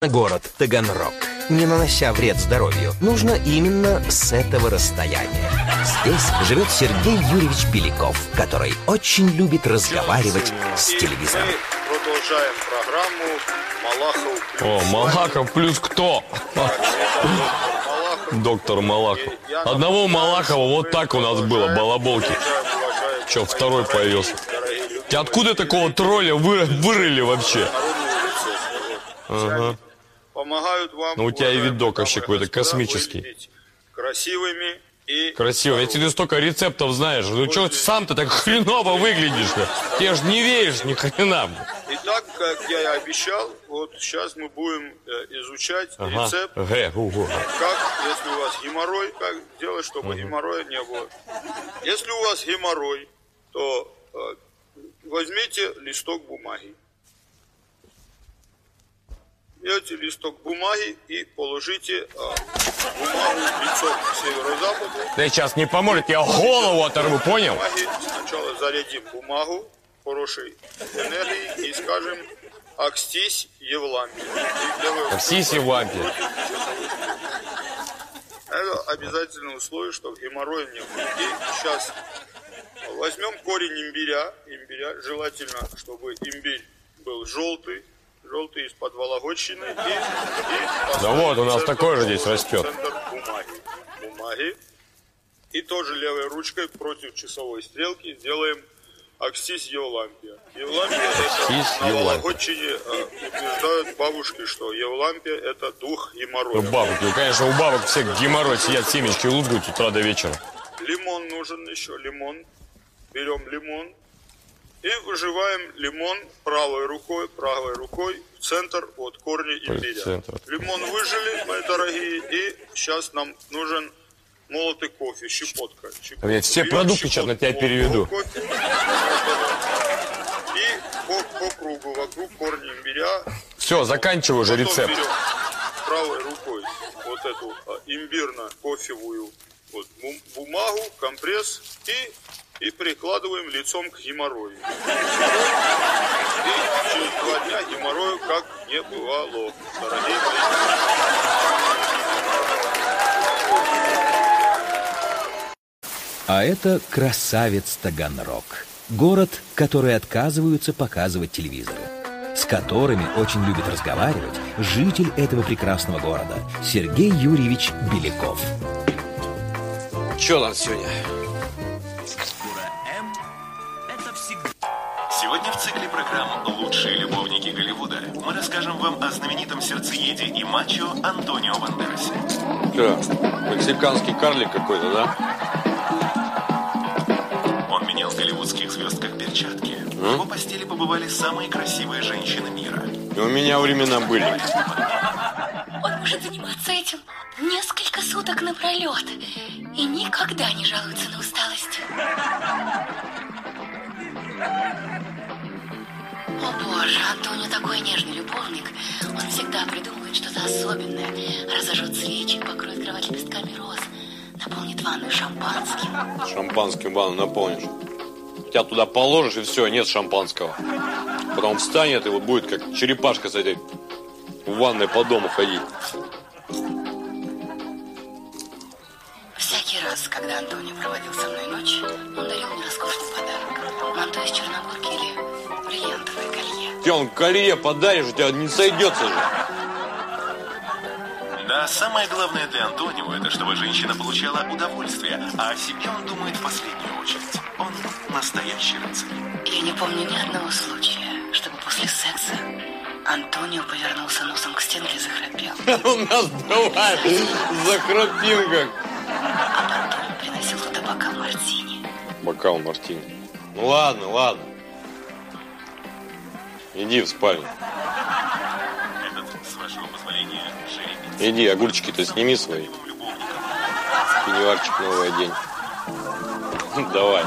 Город Таганрог. Не нанося вред здоровью, нужно именно с этого расстояния. Здесь живет Сергей Юрьевич Беляков, который очень любит разговаривать с телевизором. Мы продолжаем программу «Малахов плюс». О, Малахов плюс кто? Доктор Малахов. Одного Малахова вот так у нас было, балаболки. Че, второй появился? Ты откуда такого тролля вырыли вообще? Ага. Помогают вам. Ну у тебя и видок вообще какой-то космический. Красивыми и... Красиво. Если ты столько рецептов знаешь, ну что сам-то так хреново выглядишь-то? Ты ж не веришь ни хрена. Итак, как я и обещал, вот сейчас мы будем изучать рецепт. Как, если у вас геморрой, как сделать, чтобы геморроя не было. Если у вас геморрой, то возьмите листок бумаги. Берете листок бумаги и положите бумагу лицом к северо-западу. Ты сейчас не поможет, я голову оторву, понял? Сначала зарядим бумагу хорошей энергией и скажем «Акстись Евлампия». Акстись Евлампия. Это обязательное условие, чтобы геморроя не было. И сейчас возьмем корень имбиря. Желательно, чтобы имбирь был желтый из-под Вологодчины. Да вот, у нас такой же здесь растет. Центр бумаги. И тоже левой ручкой против часовой стрелки сделаем Акстись Евлампия. Евлампия это на Вологодчине утверждают бабушки, что Евлампия это дух геморроя. Бабушки, конечно, у бабок все геморрой сидят, семечки лузгают с утра до вечера. Лимон нужен еще, лимон. Берем лимон. И выживаем лимон правой рукой в центр от корня имбиря. Лимон выжили, мои дорогие, и сейчас нам нужен молотый кофе, щепотка. Я все продукты сейчас на тебя переведу. И по кругу, вокруг корня имбиря. Все, заканчиваю уже рецепт. Берем правой рукой вот эту имбирно-кофевую вот, бумагу, компресс и прикладываем лицом к геморрою. И через 2 дня геморрою как не бывало, дорогие мои. А это красавец Таганрог. Город, который отказываются показывать телевизоры. С которыми очень любит разговаривать житель этого прекрасного города Сергей Юрьевич Беляков. Че там сегодня? Сегодня в цикле программ «Лучшие любовники Голливуда» мы расскажем вам о знаменитом сердцееде и мачо Антонио Бандерасе. Что, мексиканский карлик какой-то, да? Он менял голливудских звезд как перчатки. В его постели побывали самые красивые женщины мира. И у меня времена были. Он может заниматься этим несколько суток напролет и никогда не жалуется на усталость. О боже, Антонио такой нежный любовник. Он всегда придумывает что-то особенное. Разожжет свечи, покроет кровать лепестками роз, наполнит ванну шампанским. Шампанским ванну наполнишь. Тебя туда положишь и все, нет шампанского. Потом встанет и вот будет как черепашка с этой в ванной по дому ходить. Всякий раз, когда Антонио проводил со мной ночь, он дарил мне роскошный подарок. Манто из чернобурки или бриллиантовое колье. Тебе он колье подаришь, у тебя не сойдется же. Да, самое главное для Антонио это чтобы женщина получала удовольствие, а о себе он думает в последнюю очередь. Он настоящий рыцарь. Я не помню ни одного случая, чтобы после секса Антонио повернулся носом к стенке и захрапел. У нас бывает захрапим как. А потом приносил туда бокал мартини. Бокал мартини. Ну ладно. Иди в спальню. Этот, с вашего позволения, жеребец. Иди, огурчики-то сними свои. Пеньюарчик новый одень. Давай.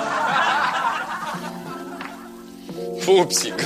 Пупсик.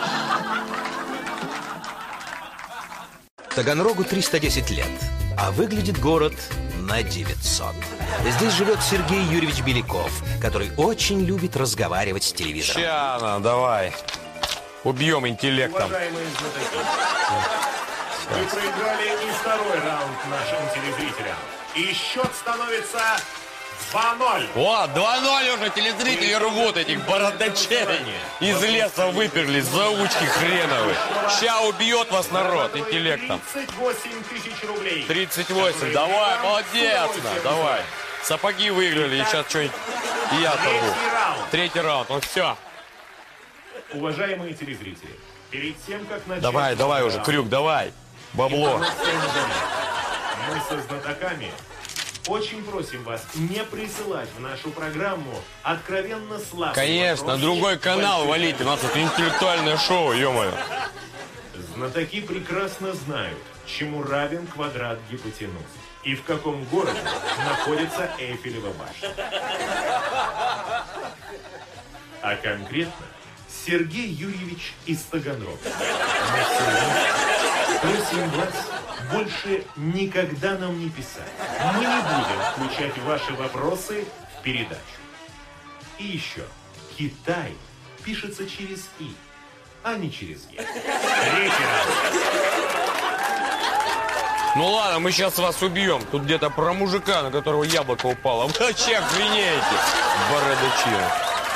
Таганрогу 310 лет, а выглядит город на 900. Здесь живет Сергей Юрьевич Беляков, который очень любит разговаривать с телевизором. Ща, давай. Убьем интеллектом. Вы проиграли и второй раунд нашим телезрителям. И счет становится 2-0. О, 2-0 уже телезрители рвут этих бородачей. Из леса выперлись, заучки хреновые. Ща убьет вас народ интеллектом. 38 тысяч рублей. 38, давай, молодец, давай. Сапоги выиграли, и сейчас что-нибудь и я торгую. Третий раунд, ну все. Уважаемые телезрители, перед тем, как начать... Давай уже, Крюк, давай. Бабло. Мы со знатоками очень просим вас не присылать в нашу программу откровенно слабые Конечно, на другой канал валите, у нас тут интеллектуальное шоу, ё-моё. Знатоки прекрасно знают, чему равен квадрат гипотенузы и в каком городе находится Эйфелева башня. А конкретно Сергей Юрьевич из Таганрога. Просим вас больше никогда нам не писать. Мы не будем включать ваши вопросы в передачу. И еще, Китай пишется через «и», а не через «е». Третий раз. Ну ладно, мы сейчас вас убьем. Тут где-то про мужика, на которого яблоко упало. Вы вообще охренеете, бородачи.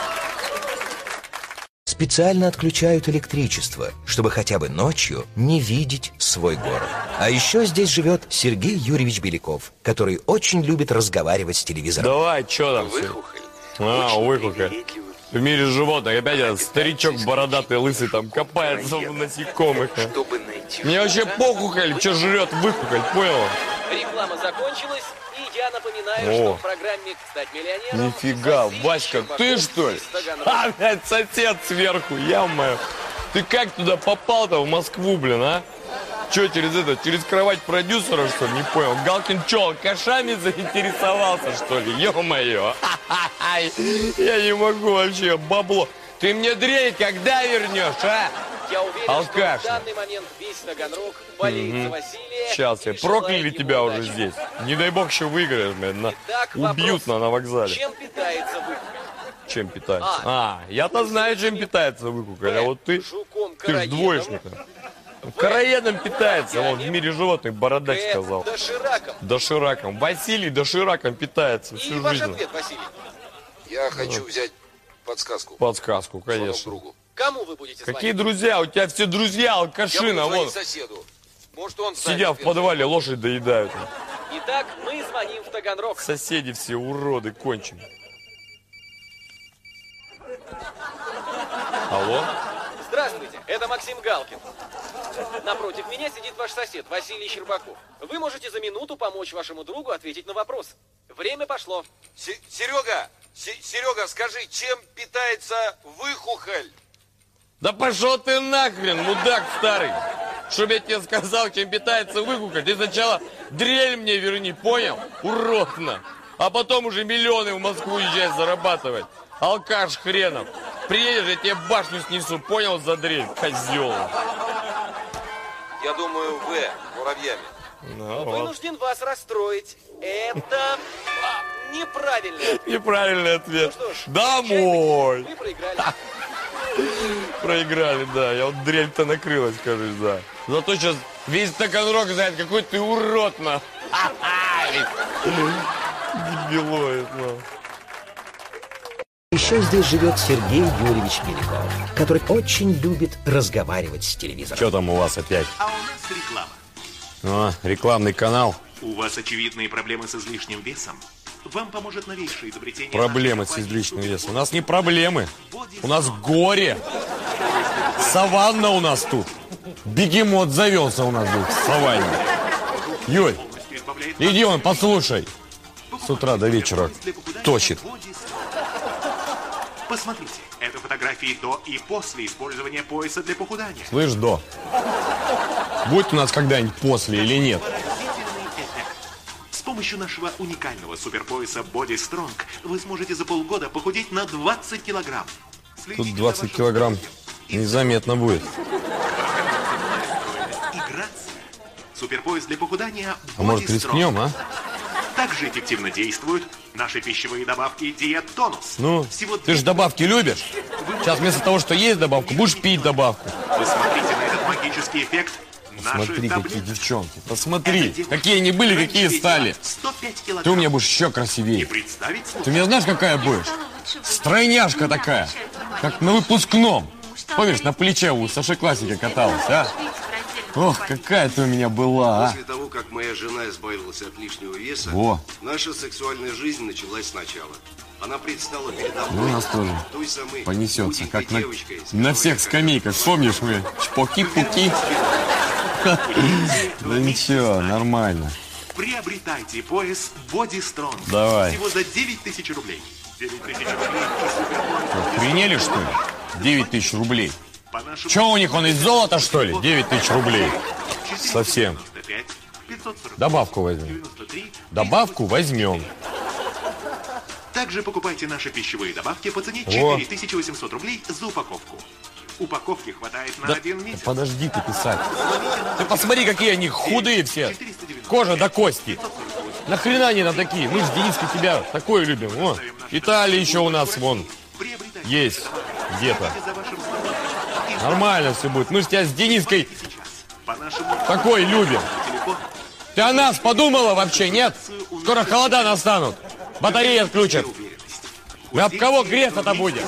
Специально отключают электричество, чтобы хотя бы ночью не видеть свой город. А еще здесь живет Сергей Юрьевич Беляков, который очень любит разговаривать с телевизором. Давай, что там? Выхухоль. Выхухоль. В мире животных опять этот старичок бородатый, лысый там копается в насекомых. Чтобы найти... Мне вообще похухоль, что жрет выхухоль, понял? Реклама закончилась, и я напоминаю, что в программе «Стать миллионером» Нифига, Васька, ты что ли? А, блядь, сосед сверху, ё-моё. Ты как туда попал-то в Москву, блин, а? Че, через кровать продюсера, что ли, не понял? Галкин че, алкашами заинтересовался, что ли? Ё-моё. Я не могу вообще, бабло. Ты мне дрель когда вернешь, а? Я уверен, алкаш. что в данный момент весь Таганрог болеет за Василия. Сейчас, я прокляли тебя уже здесь. Не дай бог, еще выиграешь, блин. Убьют на вокзале. Чем питается выхухоль? Чем питается? Я-то знаю, чем питается выхухоль, а вот ты ж двоечник. Короедом питается, он в мире животных бородач сказал. Дошираком. Василий дошираком питается всю жизнь. Ваш ответ, Василий? Я хочу взять подсказку. Подсказку, конечно. Другу. Кому вы будете звонить? Какие друзья? У тебя все друзья алкашина, вон. Соседу. Может, он Сидят в подвале, лошадь доедают. Итак, мы звоним в Таганрог. Соседи все уроды, конченые. Алло? Здравствуйте, это Максим Галкин. Напротив меня сидит ваш сосед Василий Щербаков. Вы можете за минуту помочь вашему другу ответить на вопрос. Время пошло. Серега, скажи, чем питается выхухоль? Да пошел ты нахрен, мудак старый. Чтоб я тебе сказал, чем питается выхухоль, ты сначала дрель мне верни, понял? Уродно. А потом уже миллионы в Москву езжай зарабатывать. Алкаш хренов. Приедешь, я тебе башню снесу, понял, за дрель, козел. Я думаю, муравьями. Вынужден вас расстроить. Это неправильный ответ. Неправильный ответ. Ну что ж, домой. Вы проиграли. Проиграли, да. Я вот дрель-то накрылась, кажется, да. Зато сейчас весь Таганрог знает, какой ты урод, на. Дебилоид, ну. Еще здесь живет Сергей Юрьевич Беляков, который очень любит разговаривать с телевизором. Что там у вас опять? А у нас реклама. Рекламный канал. У вас очевидные проблемы с излишним весом? Вам поможет новейшее изобретение... Проблемы с излишним весом. У нас не проблемы. У нас горе. Саванна у нас тут. Бегемот завелся у нас тут в саванне. Юль, иди он, послушай. С утра до вечера точит. Посмотрите, это фотографии до и после использования пояса для похудания. Слышь, до. Будет у нас когда-нибудь после или нет? С помощью нашего уникального суперпояса Body Strong вы сможете за полгода похудеть на 20 килограмм. Тут 20 килограмм незаметно будет. Суперпояс для похудания Body А может, рискнем, а? Также эффективно действуют наши пищевые добавки Диет Тонус. Ну, ты же добавки любишь. Сейчас вместо того, что есть добавку, будешь пить добавку. Посмотрите на этот магический эффект Смотри, какие девчонки. Посмотри, какие они были, какие стали. Ты у меня будешь еще красивее. Ты меня знаешь, какая будешь? Стройняшка такая, как на выпускном. Помнишь, на плече у старшеклассника каталась, а? Ох, какая ты у меня была, После того, как моя жена избавилась от лишнего веса, наша сексуальная жизнь началась сначала. Она предстала передо мной. Ну, у нас тоже той самой понесется, как девочкой, на всех скамейках. Помнишь, мы чпоки-пуки? Да ничего, нормально. Приобретайте пояс Body Strong. Давай. Всего за 9000 рублей. 9000 рублей. Охренели, что ли? 9000 рублей. Че у них, он из золота, что ли? 9000 рублей. Совсем. Добавку возьмем. Добавку возьмем. Также покупайте наши пищевые добавки по цене 4800 рублей за упаковку. Упаковки хватает на 1 месяц. Подожди ты писать. Ты посмотри, какие они худые все. Кожа до кости. Нахрена они нам такие? Мы с Дениской тебя такое любим. О, Италия еще у нас вон есть где-то. Нормально все будет. Мы же тебя с Дениской такой любим. Ты о нас подумала вообще, нет? Скоро холода настанут. Батареи отключат. Мы об кого греться-то будем?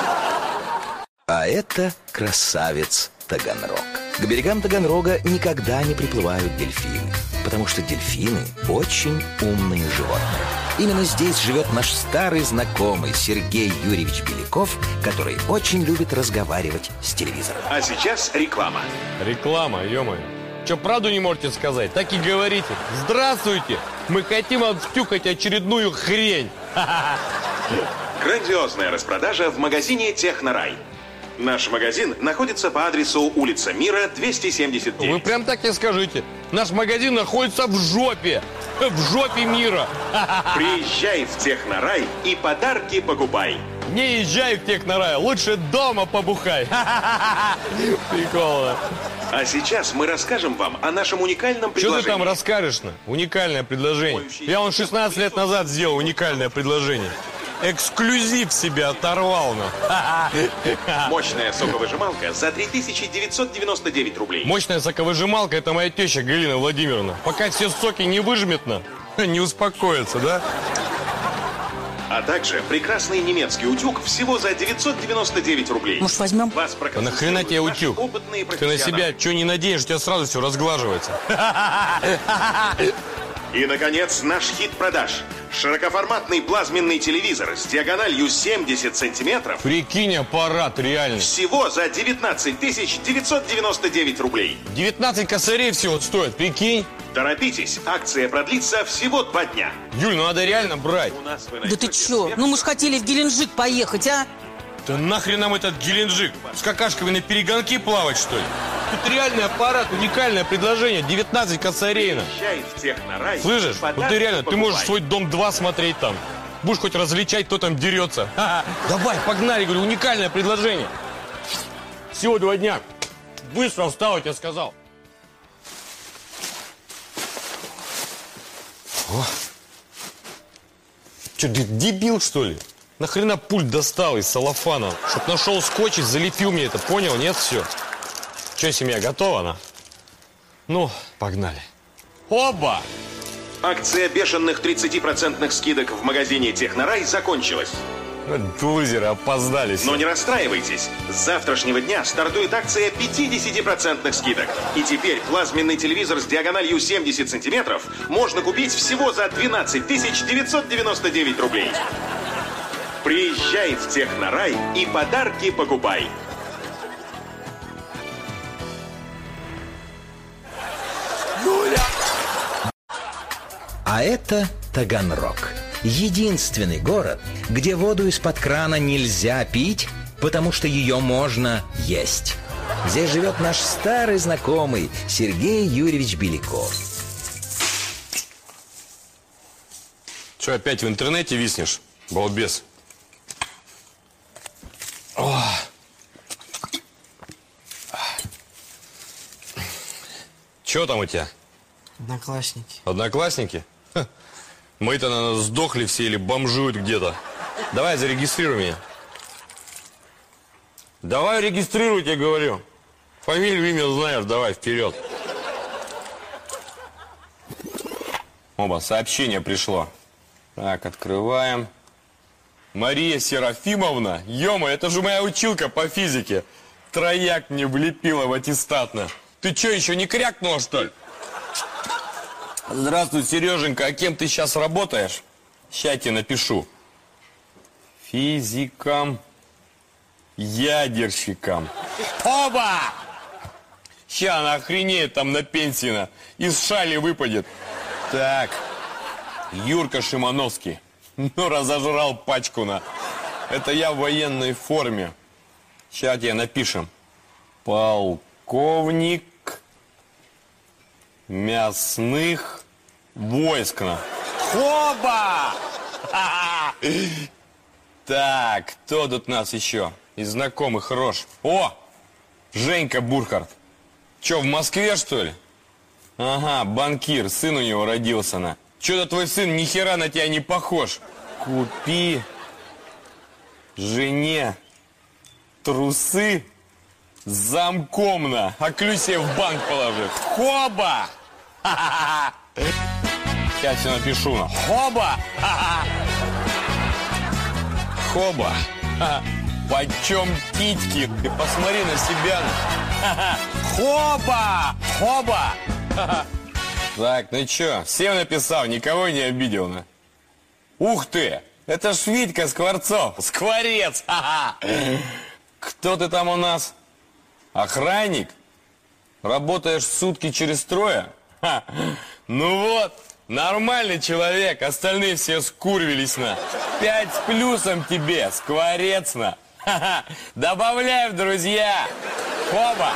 А это красавец Таганрог. К берегам Таганрога никогда не приплывают дельфины, потому что дельфины очень умные животные. Именно здесь живет наш старый знакомый Сергей Юрьевич Беляков, который очень любит разговаривать с телевизором. А сейчас реклама. Реклама, ё-моё. Что, правду не можете сказать? Так и говорите. Здравствуйте! Мы хотим втюхать очередную хрень. Грандиозная распродажа в магазине «Технорай». Наш магазин находится по адресу улица Мира, 279. Вы прям так и скажите. Наш магазин находится в жопе. В жопе мира. Приезжай в «Технорай» и подарки покупай. Не езжай в «Технорай», лучше дома побухай. Прикол. А сейчас мы расскажем вам о нашем уникальном предложении. Что ты там расскажешь-то? Уникальное предложение. Я вон 16 лет назад сделал уникальное предложение. Эксклюзив себе оторвал, Мощная соковыжималка за 3999 рублей. Мощная соковыжималка — это моя теща Галина Владимировна. Пока все соки не выжмет, не успокоится, да? А также прекрасный немецкий утюг всего за 999 рублей. Может, возьмем? А нахрена тебе утюг? Ты на себя что не надеешь, у тебя сразу все разглаживается. И, наконец, наш хит продаж. Широкоформатный плазменный телевизор с диагональю 70 сантиметров. Прикинь, аппарат реальный. Всего за 19 999 рублей. 19 косарей всего стоит, прикинь. Торопитесь, акция продлится всего 2 дня. Юль, ну надо реально брать. Да ты чё? Ну мы ж хотели в Геленджик поехать, а? Да нахрен нам этот Геленджик? С какашками на перегонки плавать, что ли? Тут реальный аппарат, уникальное предложение. 19 косарей. Слышишь? Ну ты реально, ты можешь свой «Дом-2» смотреть там. Будешь хоть различать, кто там дерется. Давай, погнали, говорю, уникальное предложение. Всего 2 дня. Быстро встал, я тебе сказал. Че, дебил, что ли? Нахрена пульт достал из салофана? Чтоб нашел скотч и залепил мне это, понял? Нет, все. Че, семья готова, она? Ну, погнали. Оба! Акция бешеных 30% скидок в магазине «Технорай» закончилась. Лузеры опоздали. Но не расстраивайтесь. С завтрашнего дня стартует акция 50% скидок. И теперь плазменный телевизор с диагональю 70 сантиметров можно купить всего за 12 999 рублей. Приезжай в «Технорай» и подарки покупай. А это Таганрог. Единственный город, где воду из-под крана нельзя пить, потому что ее можно есть. Здесь живет наш старый знакомый Сергей Юрьевич Беляков. Че, опять в интернете виснешь, балбес? Че там у тебя? Одноклассники. Одноклассники? Ха. Мы-то, наверное, сдохли все или бомжуют где-то. Давай, зарегистрируй меня. Давай регистрируй, я говорю. Фамилию, имя знаешь, давай, вперед. Оба, сообщение пришло. Так, открываем. Мария Серафимовна, ё-моё, это же моя училка по физике. Трояк мне влепила в аттестатно. Ты чё, еще не крякнула, что ли? Здравствуй, Сереженька, а кем ты сейчас работаешь? Ща я тебе напишу. Физиком, ядерщиком. Оба! Ща она охренеет там на пенсии, из шали выпадет. Так, Юрка Шимановский. Ну, разожрал пачку на. Это я в военной форме. Сейчас тебе напишем. Полковник мясных войск. Хоба! Так, кто тут у нас еще? Из знакомых рож. О! Женька Бурхард. Че, в Москве, что ли? Ага, банкир, сын у него родился на. Че-то твой сын ни хера на тебя не похож. Купи жене трусы с замком на. А ключ себе в банк положи. Хоба! Сейчас все напишу на. Хоба! Хоба! Почем титьки? Ты посмотри на себя. Хоба! Хоба! Так, ну чё, всем написал, никого не обидел, на. Ух ты! Это ж Витька Скворцов! Скворец! Кто ты там у нас? Охранник? Работаешь сутки через трое? Ну вот, нормальный человек, остальные все скурвились на. 5 с плюсом тебе, Скворец на. Добавляй в друзья! Хоба!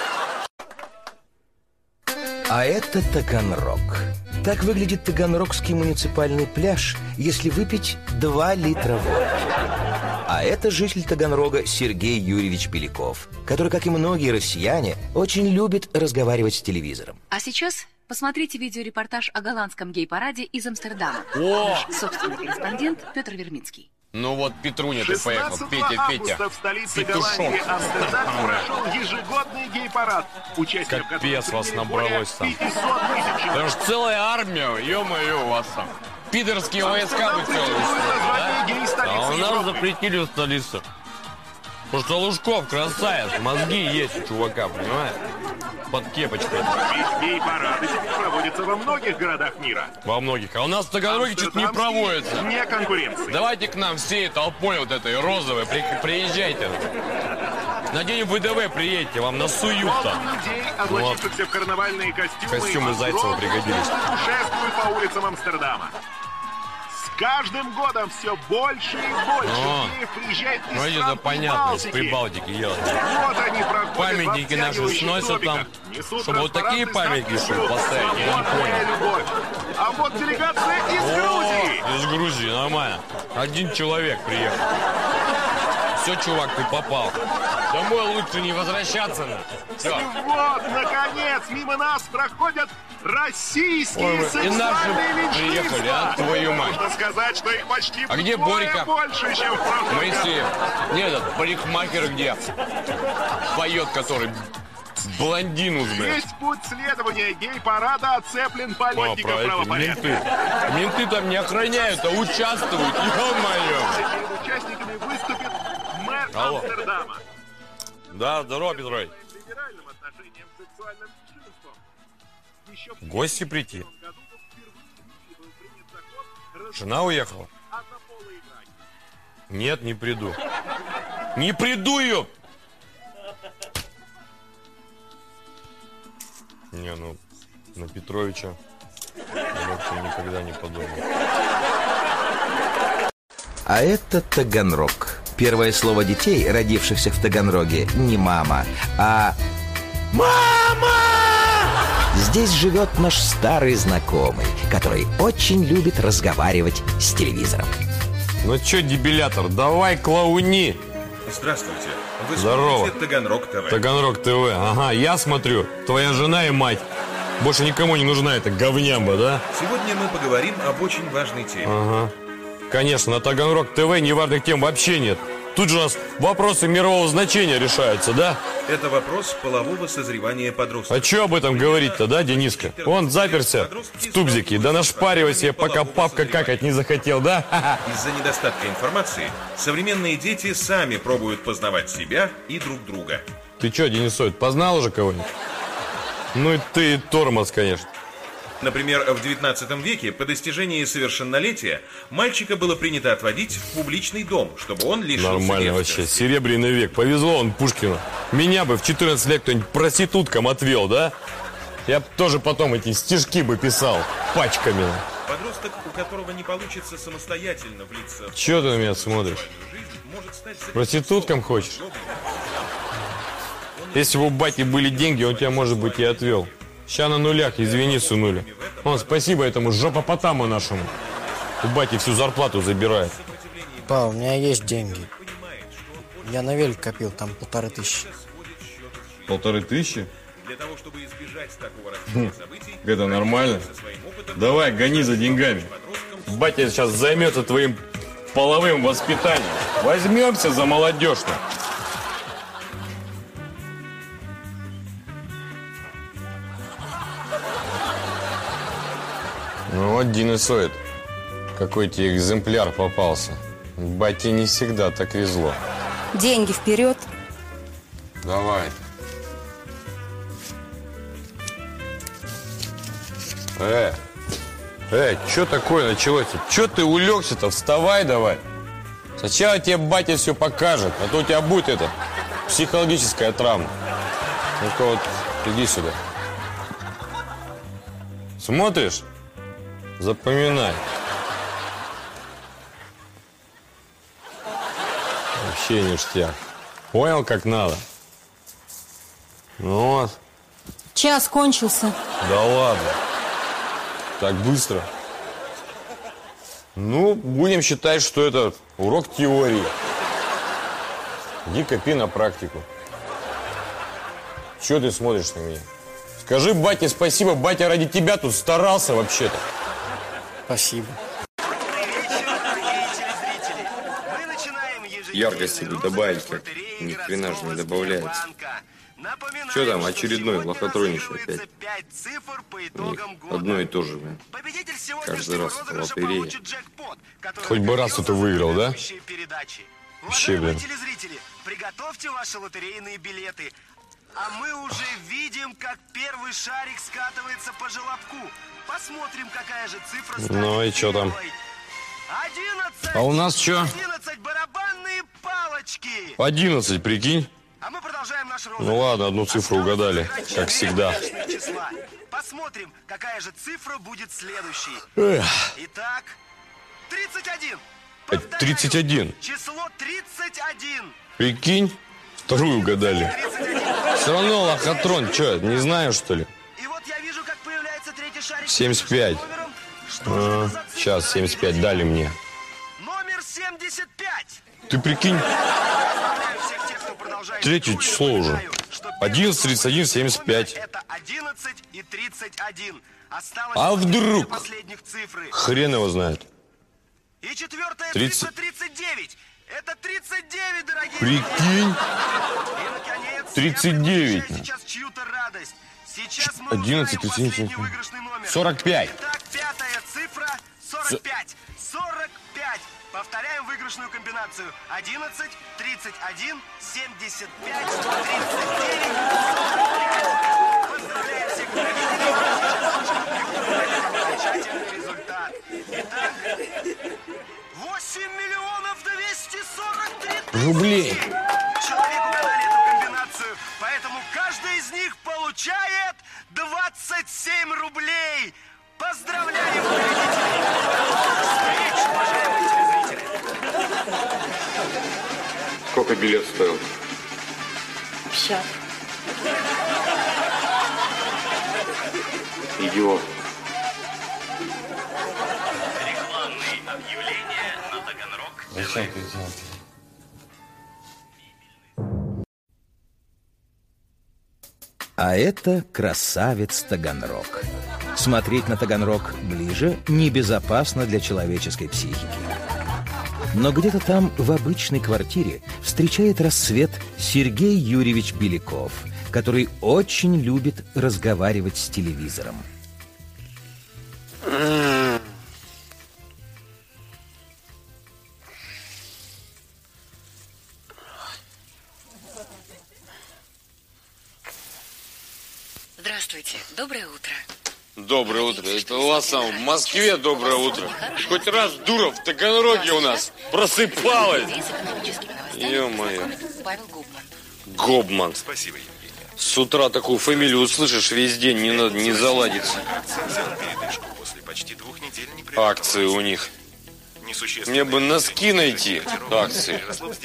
А это Таганрог. Так выглядит Таганрогский муниципальный пляж, если выпить 2 литра водки. А это житель Таганрога Сергей Юрьевич Беляков, который, как и многие россияне, очень любит разговаривать с телевизором. А сейчас посмотрите видеорепортаж о голландском гей-параде из Амстердама. О! Наш собственный корреспондент Петр Вермицкий. Ну вот, Петруня, ты поехал. Петя. В столице Голландии Амстердам прошел ежегодный гей-парад. Капец вас набралось там. Потому что целая армия, ё-моё, у вас там. Пидорские войска вы целые устроили, да? А у нас запретили в столицу. Потому что Лужков красавец, мозги есть у чувака, понимаешь? Под кепочкой. Ведь гей-парады теперь проводятся во многих городах мира. Во многих. А у нас в Таганроге что-то не проводится. Не конкуренции. Давайте к нам всей толпой вот этой розовой приезжайте. На день ВДВ приедете, вам насуют там. Людей, облачившихся в карнавальные костюмы. Костюмы Зайцева пригодились. Путешествуют по улицам Амстердама. С каждым годом все больше и больше геев приезжает из стран это понятно, из Прибалтики. Вот они проходят памятники наши сносят там, чтобы вот такие памятники, чтобы поставить, я не понял. А вот делегация из Грузии. Из Грузии, нормально. 1 человек приехал. Все, чувак, ты попал. Домой лучше не возвращаться. Все. И вот, наконец, мимо нас проходят российские сексуальные меньшинства. Приехали, а твою мать. Можно сказать, что их почти а где Борька? Больше, чем в прошлом. Моисеев. Нет, этот парикмахер где? Поет, который блондину, блядь. Весь путь следования гей-парада оцеплен политикой правопорядка. Менты там не охраняют, а участвуют. Ё-моё. Перед участниками выступит мэр Амстердама. Да, здорово, Петрович. Гости прийти. Жена уехала? Нет, не приду. Не приду, ее! Не, ну, на Петровича я вообще никогда не подумал. А это Таганрог. Первое слово детей, родившихся в Таганроге, не мама, а мама! Здесь живет наш старый знакомый, который очень любит разговаривать с телевизором. Ну чё, дебилятор, давай клоуни. Здравствуйте. Вы Здорово. смотрите Таганрог ТВ. Таганрог ТВ. Ага, я смотрю. Твоя жена и мать. Больше никому не нужна эта говнямба, да? Сегодня мы поговорим об очень важной теме. Ага. Конечно, на Таганрог ТВ неважных тем вообще нет. Тут же у нас вопросы мирового значения решаются, да? Это вопрос полового созревания подростка. А что об этом говорить-то, да, Дениска? Он заперся в тубзике, да нашпаривай себе, пока папка какать не захотел, да? Из-за недостатка информации современные дети сами пробуют познавать себя и друг друга. Ты что, Денисович, познал уже кого-нибудь? Ну и ты тормоз, конечно. Например, в 19 веке по достижении совершеннолетия мальчика было принято отводить в публичный дом, чтобы он лишился Нормально вообще, серебряный век. Повезло он Пушкину. Меня бы в 14 лет кто-нибудь проституткам отвел, да? Я бы тоже потом эти стишки бы писал пачками. Подросток, у которого не получится самостоятельно влиться... Чего ты на меня смотришь? Проституткам хочешь? Если бы у бати были деньги, он тебя, может быть, и отвел. Ща на нулях, извини, сынуля. Он, спасибо этому жопопотаму нашему. У бати всю зарплату забирает. Па, у меня есть деньги. Я на велик копил, там 1500. 1500? Это нормально? Давай, гони за деньгами. Батя сейчас займется твоим половым воспитанием. Возьмемся за молодежь-то. Ну вот, Денисоид, какой тебе экземпляр попался. Бате не всегда так везло. Деньги вперед. Давай. Что такое началось-то? Что ты улегся-то? Вставай давай. Сначала тебе батя все покажет, а то у тебя будет это, психологическая травма. Ну-ка вот, иди сюда. Смотришь? Запоминай. Вообще ништяк. Понял, как надо? Ну вот. Час кончился. Да ладно. Так быстро. Ну, будем считать, что это урок теории. Иди копи на практику. Чего ты смотришь на меня? Скажи бате спасибо, батя ради тебя тут старался вообще-то. Спасибо. Яркости бы добавить, как ни хрена же не добавляется. Что там, очередной лохотронишь опять? Одно и то же, блин. Каждый раз это лотерея. Хоть бы раз кто-то выиграл, да? Вообще, блин. Телезрители, приготовьте ваши лотерейные билеты. А мы уже видим, как первый шарик скатывается по желобку. Посмотрим, какая же цифра станет. Ну и что там? 11! А у нас что? 11 барабанные палочки! 11, прикинь? А мы продолжаем наш розыгрыш. Ну ладно, одну цифру угадали, как всегда. Посмотрим, какая же цифра будет следующей. Итак, 31. 31. Число 31. Прикинь? Вторую угадали. Все равно лохотрон, что, не знаю, что ли? И вот я вижу, как появляется третий шарик. 75. Сейчас 75 дали мне. Номер 75. Ты прикинь? Третье число уже. 11, 31, 75. Это 11 и 31. Осталось А вдруг? Последних цифры. Хрен его знает. И четвертая 30. цифра 39. Это 39, дорогие. Прикинь? И, наконец, 39. сейчас чью-то радость. Сейчас мы 11, 31, 45. Итак, пятая цифра 45. 45. Повторяем выигрышную комбинацию. 11, 31, 75, 39, 45. Поздравляем всех, окончательный результат. Итак, 8 миллионов 243 тысячи. Рублей. Человек угадали эту комбинацию, поэтому каждый из них получает 27 рублей. Поздравляем победителей! Встречу, уважаемые телезрители! Сколько билет стоил? 50. Идиот. Рекламные объявления на Таганрог. Зачем ты делаешь? А это красавец Таганрог. Смотреть на Таганрог ближе небезопасно для человеческой психики. Но где-то там, в обычной квартире, встречает рассвет Сергей Юрьевич Беляков, который очень любит разговаривать с телевизором. Здравствуйте. Доброе утро. Доброе утро. Это у вас там в Москве доброе утро. Хоть раз дура в Таганроге у нас просыпалась. Ё-моё. Павел Губман. Гобман. Спасибо, Евгения. С утра такую фамилию услышишь, весь день не заладится. После почти 2 недель Акции у них. Мне бы носки найти. Акции.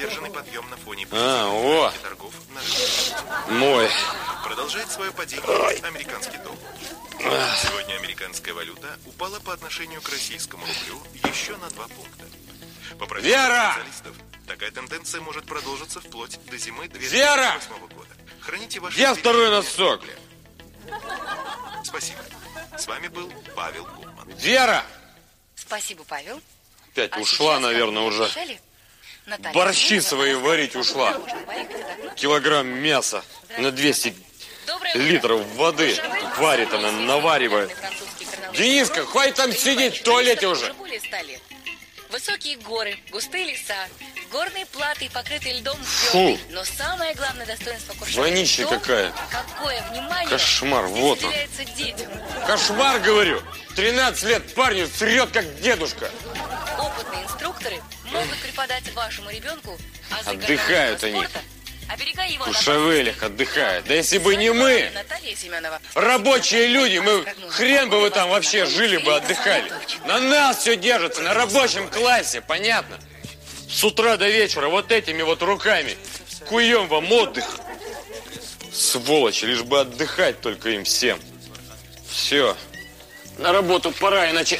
О! Мой. Продолжает свое падение американский доллар. Сегодня американская валюта упала по отношению к российскому рублю еще на 2 пункта. По прогнозам специалистов, такая тенденция может продолжиться вплоть до зимы 2008 года. Храните ваши... Где второй носок? Спасибо. С вами был Павел Губман. Вера! Спасибо, Павел. Опять ушла, наверное, уже. Борщи свои варить ушла. Килограмм мяса на 200 литров воды. Варит она, наваривает. Дениска, хватит там сидеть в туалете уже. Высокие горы, густые леса, горные платы, покрытые льдом звезды. Но самое главное достоинство Куршавеля вонища какая. Какое внимание Кошмар, вот он. детям. Кошмар, говорю. 13 лет парню срет, как дедушка. Опытные инструкторы могут преподать вашему ребенку азы отдыхают они. спорта. Оберегай его В Куршавелях отдыхают. Да если бы не мы, рабочие люди, мы хрен бы вы там вообще жили бы, отдыхали. На нас все держится, на рабочем классе, понятно? С утра до вечера вот этими вот руками куем вам отдых. Сволочи, лишь бы отдыхать только им всем. Все, на работу пора, иначе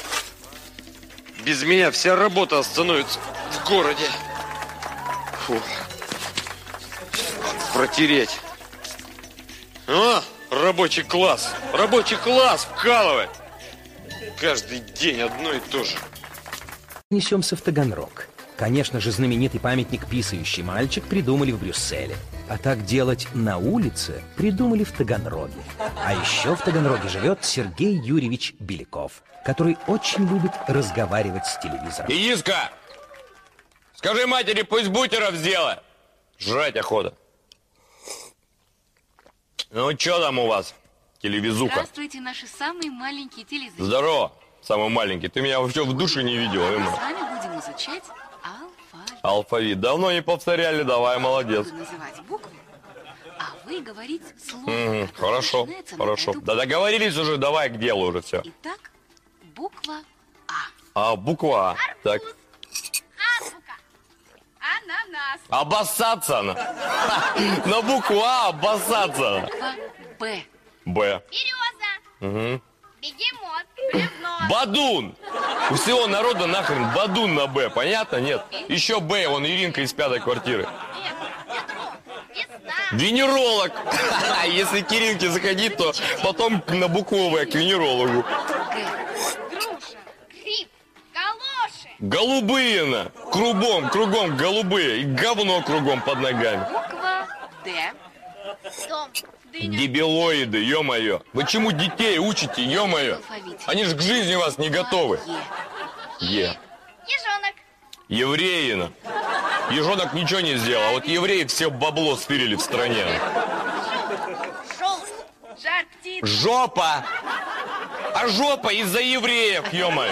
без меня вся работа остановится в городе. Фу. Протереть. А, рабочий класс вкалывает. Каждый день одно и то же. Несемся в Таганрог. Конечно же, знаменитый памятник «Писающий мальчик» придумали в Брюсселе. А так делать на улице придумали в Таганроге. А еще в Таганроге живет Сергей Юрьевич Беляков, который очень любит разговаривать с телевизором. Ииска, скажи матери, пусть бутеров сделает. Жрать охота. Ну, что там у вас, телевизуха? Здравствуйте, наши самые маленькие телезрители. Здорово, самый маленький. Ты меня вообще в душе не видел, Мы Эмма. с вами будем изучать алфавит. Алфавит. Давно не повторяли, давай, молодец. Буду называть буквы, а вы говорить слово. Хорошо, хорошо. Да договорились уже, давай к делу уже все. Итак, буква А, буква А. Так. Ананас. Обоссаться она. На букву А обоссаться. Буква Б. Б. Береза. Бегемот. Бревно. Бадун. У всего народа нахрен бадун на Б, понятно? Нет. Еще Б, вон Иринка из 5-й квартиры. Венеролог. Если к Иринке заходить, то потом на букву В к венерологу. Голубые на. Кругом голубые. И говно кругом под ногами. Буква Д. Дом. Дебилоиды, ё-моё. Вы чему детей учите, ё-моё? Они же к жизни вас не готовы. Е. Ежонок. Евреина. Ежонок ничего не сделал, а вот евреи все бабло стырили в стране. Желтый. Жар птиц. Жопа! А жопа из-за евреев, ё-моё.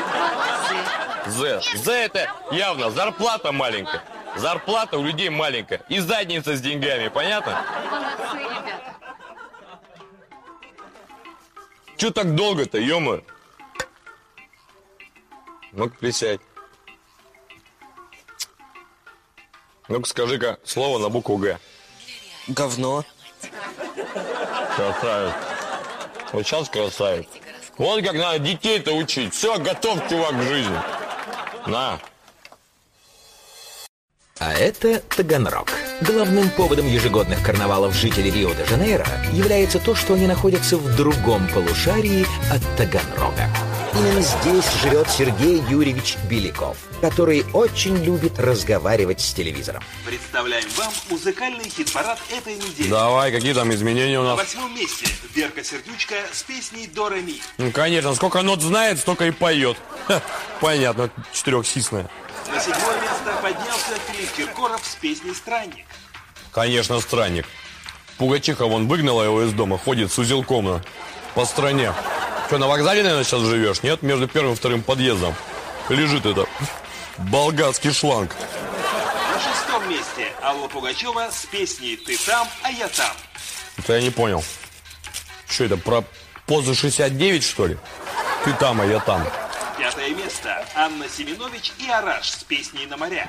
З. З это явно зарплата маленькая. Зарплата у людей маленькая. И задница с деньгами, понятно? Молодцы, ребята. Чё так долго-то, ё-моё? Ну-ка, присядь. Ну-ка, скажи-ка слово на букву Г. Говно. Красавец. Вот сейчас красавец. Вот как надо детей-то учить. Все, готов, чувак, к жизни. На. А это Таганрог. Главным поводом ежегодных карнавалов жителей Рио-де-Жанейро является то, что они находятся в другом полушарии от Таганрога. Именно здесь живет Сергей Юрьевич Беляков, который очень любит разговаривать с телевизором. Представляем вам музыкальный хит-парад этой недели. Давай, какие там изменения у На нас? 8-м месте Верка Сердючка с песней «До ре ми». Ну, конечно, сколько нот знает, столько и поет. Ха, понятно, четырехсисная. На 7-е место поднялся Филипп Киркоров с песней «Странник». Конечно, странник. Пугачиха вон выгнала его из дома, ходит с узелком по стране. Что, на вокзале, наверное, сейчас живешь? Нет? Между первым и вторым подъездом лежит это болгарский шланг. На 6-м месте Алла Пугачева с песней «Ты там, а я там». Это я не понял. Что это, про позу 69, что ли? Ты там, а я там. 5-е место Анна Семенович и Араш с песней «На моря».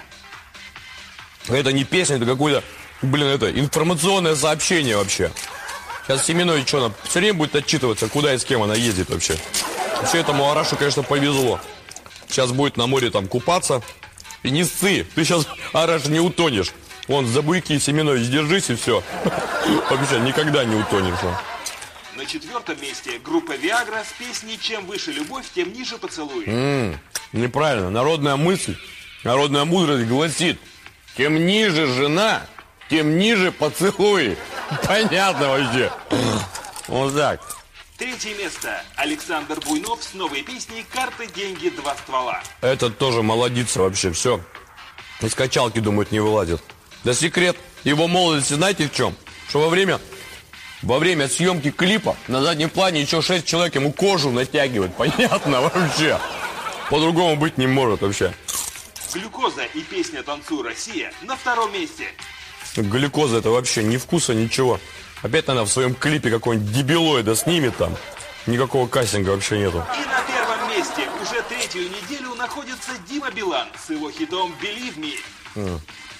Это не песня, это какое-то, это информационное сообщение вообще. Сейчас Семенович что, она все время будет отчитываться, куда и с кем она ездит вообще. Вообще этому Арашу, конечно, повезло. Сейчас будет на море там купаться. И не ссы, ты сейчас, Араш, не утонешь. Вон, за буйки, Семенович, держись и все. Вообще никогда не утонешь. На 4-м месте группа «Виагра» с песней «Чем выше любовь, тем ниже поцелуй». Неправильно. Народная мысль, народная мудрость гласит: тем ниже жена, тем ниже поцелуй. Понятно вообще. Вот так. 3-е место Александр Буйнов с новой песней «Карты, деньги, два ствола». Этот тоже молодится вообще, все. Из качалки, думают, не вылазит. Да секрет его молодости знаете в чем? Что во время съемки клипа на заднем плане еще 6 человек ему кожу натягивают. Понятно вообще? По-другому быть не может вообще. «Глюкоза» и песня «Танцуй, Россия» на 2-м месте. Глюкоза — это вообще ни вкуса, ничего. Опять она в своем клипе какой-нибудь дебилоида снимет там. Никакого кастинга вообще нету. И на 1-м месте уже 3-ю неделю находится Дима Билан с его хитом «Believe Me».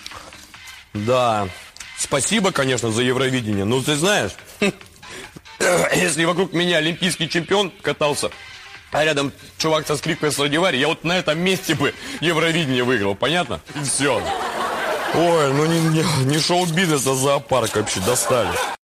Да, спасибо, конечно, за Евровидение. Но ты знаешь, если вокруг меня олимпийский чемпион катался, а рядом чувак со скрипкой Страдивари, я вот на этом месте бы Евровидение выиграл, понятно? И все. Ой, ну не шоу-бизнес, а зоопарк вообще достали.